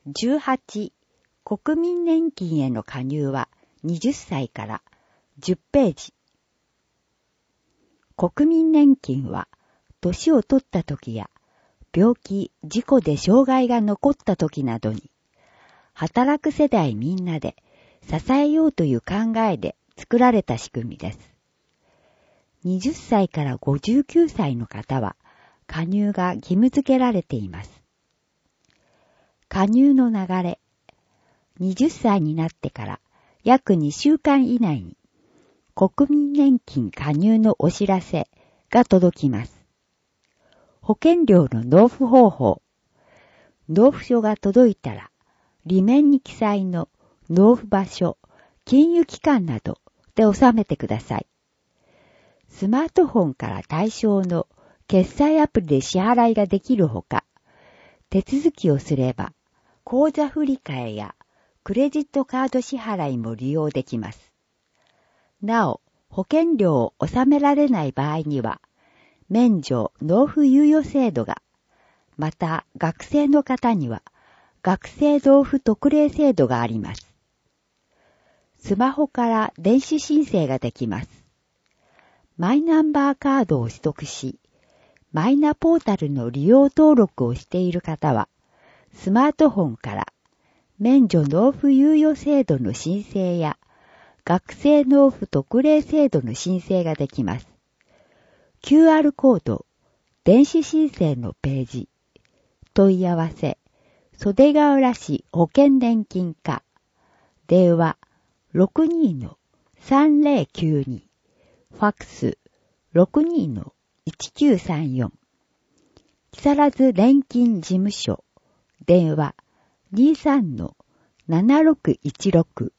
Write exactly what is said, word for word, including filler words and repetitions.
じゅうはち、国民年金への加入ははたちからじゅっページ。国民年金は、年を取った時や、病気、事故で障害が残った時などに、働く世代みんなで支えようという考えで作られた仕組みです。はたちからごじゅうきゅうさいの方は、加入が義務付けられています。加入の流れ。はたちになってから約にしゅうかん以内に国民年金加入のお知らせが届きます。保険料の納付方法。納付書が届いたら、裏面に記載の納付場所、金融機関などで納めてください。スマートフォンから対象の決済アプリで支払いができるほか、手続きをすれば、口座振替やクレジットカード支払いも利用できます。なお、保険料を納められない場合には、免除納付猶予制度が、また学生の方には、学生納付特例制度があります。スマホから電子申請ができます。マイナンバーカードを取得し、マイナポータルの利用登録をしている方は、スマートフォンから免除納付猶予制度の申請や学生納付特例制度の申請ができます。キューアール コード、電子申請のページ、問い合わせ、袖ヶ浦市保険年金課、電話 ろくにーのさんぜろきゅうに、ファックス ろくにーのいちきゅうさんよん、木更津年金事務所、電話 にじゅうさんのななろくいちろく、